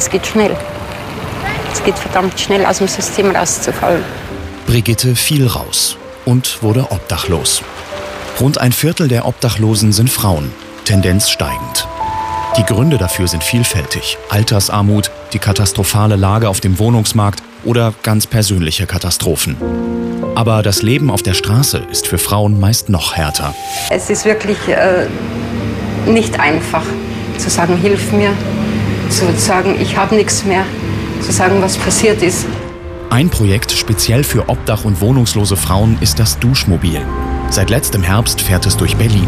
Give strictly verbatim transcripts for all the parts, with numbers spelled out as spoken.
es geht schnell. Es geht verdammt schnell, aus dem System rauszufallen. Brigitte fiel raus und wurde obdachlos. Rund ein Viertel der Obdachlosen sind Frauen, Tendenz steigend. Die Gründe dafür sind vielfältig. Altersarmut, die katastrophale Lage auf dem Wohnungsmarkt oder ganz persönliche Katastrophen. Aber das Leben auf der Straße ist für Frauen meist noch härter. Es ist wirklich äh, nicht einfach zu sagen, hilf mir, zu sagen, ich habe nichts mehr, zu sagen, was passiert ist. Ein Projekt speziell für obdach- und wohnungslose Frauen ist das Duschmobil. Seit letztem Herbst fährt es durch Berlin.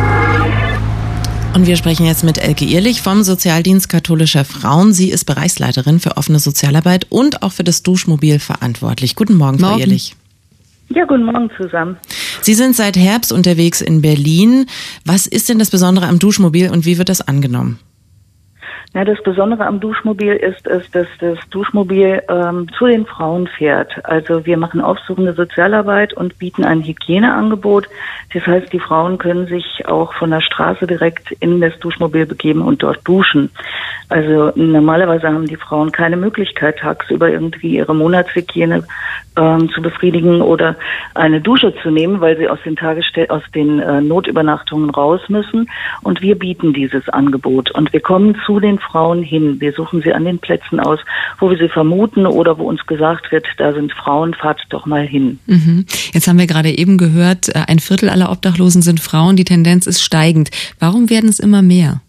Und wir sprechen jetzt mit Elke Ehrlich vom Sozialdienst Katholischer Frauen. Sie ist Bereichsleiterin für offene Sozialarbeit und auch für das Duschmobil verantwortlich. Guten Morgen, Frau Morgen. Ehrlich. Ja, guten Morgen zusammen. Sie sind seit Herbst unterwegs in Berlin. Was ist denn das Besondere am Duschmobil und wie wird das angenommen? Ja, das Besondere am Duschmobil ist, ist dass das Duschmobil ähm, zu den Frauen fährt. Also wir machen aufsuchende Sozialarbeit und bieten ein Hygieneangebot. Das heißt, die Frauen können sich auch von der Straße direkt in das Duschmobil begeben und dort duschen. Also normalerweise haben die Frauen keine Möglichkeit, tagsüber irgendwie ihre Monatshygiene ähm, zu befriedigen oder eine Dusche zu nehmen, weil sie aus den Tagesstell- aus den äh, Notübernachtungen raus müssen. Und wir bieten dieses Angebot. Und wir kommen zu den Frauen hin. Wir suchen sie an den Plätzen aus, wo wir sie vermuten oder wo uns gesagt wird, da sind Frauen, fahrt doch mal hin. Mhm. Jetzt haben wir gerade eben gehört, ein Viertel aller Obdachlosen sind Frauen. Die Tendenz ist steigend. Warum werden es immer mehr?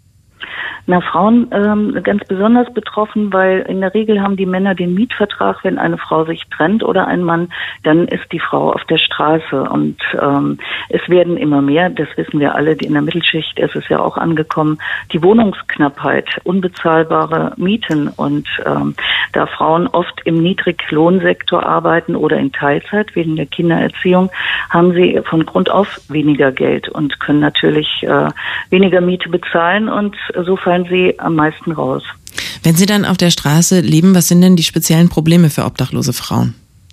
Na, Frauen ähm, ganz besonders betroffen, weil in der Regel haben die Männer den Mietvertrag, wenn eine Frau sich trennt oder ein Mann, dann ist die Frau auf der Straße. Und ähm, es werden immer mehr, das wissen wir alle, in der Mittelschicht ist es ja auch angekommen, die Wohnungsknappheit, unbezahlbare Mieten. Und ähm, da Frauen oft im Niedriglohnsektor arbeiten oder in Teilzeit wegen der Kindererziehung, haben sie von Grund auf weniger Geld und können natürlich äh, weniger Miete bezahlen und so fallen sie am meisten raus. Wenn Sie dann auf der Straße leben, was sind denn die speziellen Probleme für obdachlose Frauen?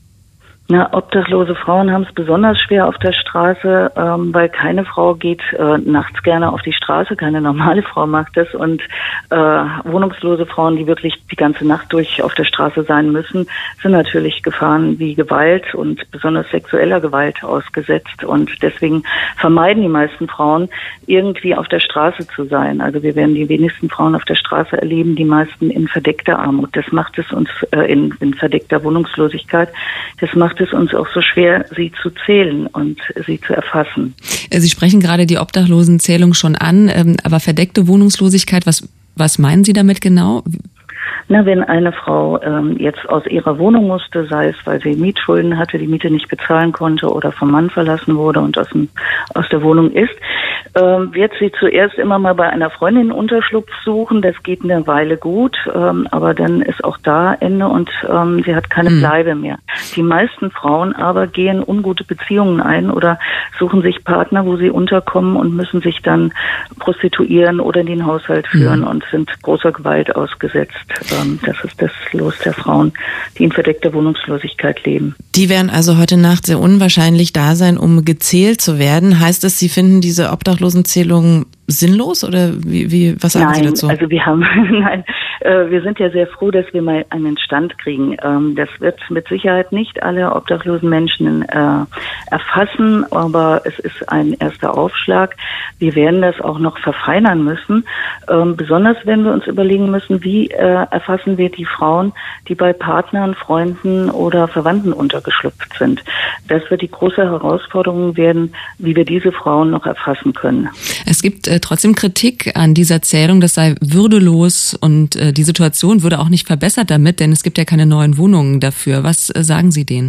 Na, obdachlose Frauen haben es besonders schwer auf der Straße, ähm, weil keine Frau geht äh, nachts gerne auf die Straße, keine normale Frau macht das. Und äh, wohnungslose Frauen, die wirklich die ganze Nacht durch auf der Straße sein müssen, sind natürlich Gefahren wie Gewalt und besonders sexueller Gewalt ausgesetzt. Und deswegen vermeiden die meisten Frauen, irgendwie auf der Straße zu sein. Also wir werden die wenigsten Frauen auf der Straße erleben, die meisten in verdeckter Armut. Das macht es uns äh, in, in verdeckter Wohnungslosigkeit. Das macht es uns auch so schwer, sie zu zählen und sie zu erfassen. Sie sprechen gerade die Obdachlosenzählung schon an, aber verdeckte Wohnungslosigkeit, was, was meinen Sie damit genau? Na, wenn eine Frau ähm, jetzt aus ihrer Wohnung musste, sei es, weil sie Mietschulden hatte, die Miete nicht bezahlen konnte oder vom Mann verlassen wurde und aus, dem, aus der Wohnung ist, ähm, wird sie zuerst immer mal bei einer Freundin Unterschlupf suchen. Das geht eine Weile gut, ähm, aber dann ist auch da Ende und ähm, sie hat keine Bleibe mehr. Die meisten Frauen aber gehen ungute Beziehungen ein oder suchen sich Partner, wo sie unterkommen und müssen sich dann prostituieren oder in den Haushalt führen mhm. und sind großer Gewalt ausgesetzt. Das ist das Los der Frauen, die in verdeckter Wohnungslosigkeit leben. Die werden also heute Nacht sehr unwahrscheinlich da sein, um gezählt zu werden. Heißt das, Sie finden diese Obdachlosenzählung sinnlos oder wie, wie was sagen nein, Sie dazu? Also wir haben, nein, äh, wir sind ja sehr froh, dass wir mal einen Stand kriegen. Ähm, das wird mit Sicherheit nicht alle obdachlosen Menschen äh, erfassen, aber es ist ein erster Aufschlag. Wir werden das auch noch verfeinern müssen. Ähm, besonders wenn wir uns überlegen müssen, wie äh, erfassen wir die Frauen, die bei Partnern, Freunden oder Verwandten untergeschlüpft sind. Das wird die große Herausforderung werden, wie wir diese Frauen noch erfassen können. Es gibt äh, trotzdem Kritik an dieser Zählung, das sei würdelos und äh, die Situation würde auch nicht verbessert damit, denn es gibt ja keine neuen Wohnungen dafür. Was äh, sagen Sie denen?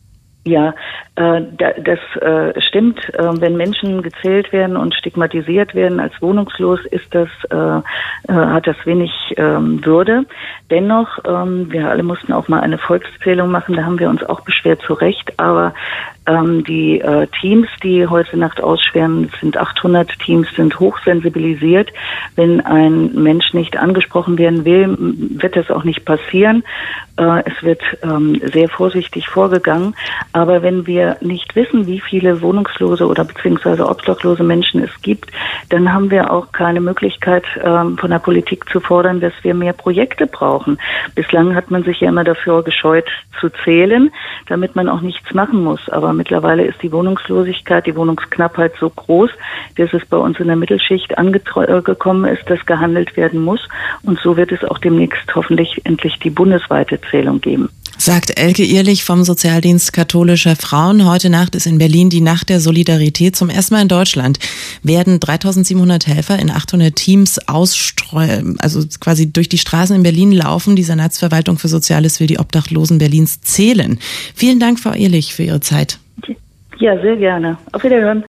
Ja, äh, das äh, stimmt. Äh, wenn Menschen gezählt werden und stigmatisiert werden als wohnungslos, ist das äh, äh, hat das wenig ähm, Würde. Dennoch, ähm, wir alle mussten auch mal eine Volkszählung machen. Da haben wir uns auch beschwert, zu Recht. Aber ähm, die äh, Teams, die heute Nacht aussperren, sind achthundert Teams, sind hochsensibilisiert. Wenn ein Mensch nicht angesprochen werden will, wird das auch nicht passieren. Äh, es wird ähm, sehr vorsichtig vorgegangen. Aber wenn wir nicht wissen, wie viele wohnungslose oder beziehungsweise obdachlose Menschen es gibt, dann haben wir auch keine Möglichkeit, ähm, von der Politik zu fordern, dass wir mehr Projekte brauchen. Bislang hat man sich ja immer dafür gescheut zu zählen, damit man auch nichts machen muss. Aber mittlerweile ist die Wohnungslosigkeit, die Wohnungsknappheit so groß, dass es bei uns in der Mittelschicht angekommen ist, dass gehandelt werden muss. Und so wird es auch demnächst hoffentlich endlich die bundesweite Zählung geben. Sagt Elke Ehrlich vom Sozialdienst Katholischer Frauen. Heute Nacht ist in Berlin die Nacht der Solidarität. Zum ersten Mal in Deutschland werden dreitausendsiebenhundert Helfer in achthundert Teams ausstreuen, also quasi durch die Straßen in Berlin laufen. Die Senatsverwaltung für Soziales will die Obdachlosen Berlins zählen. Vielen Dank, Frau Ehrlich, für Ihre Zeit. Ja, sehr gerne. Auf Wiederhören.